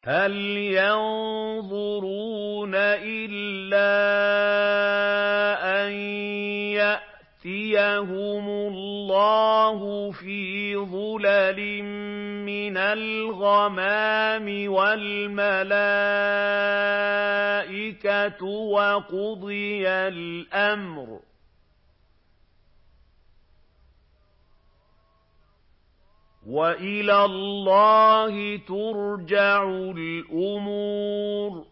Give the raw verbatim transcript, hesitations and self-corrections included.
هَلْ يَنظُرُونَ إِلَّا أَن يَأْتِيَهُمُ اللَّهُ فِي ظُلَلٍ مِّنَ الْغَمَامِ وَالْمَلَائِكَةُ وَقُضِيَ الْأَمْرُ ۚ وَإِلَى اللَّهِ تُرْجَعُ الْأُمُورُ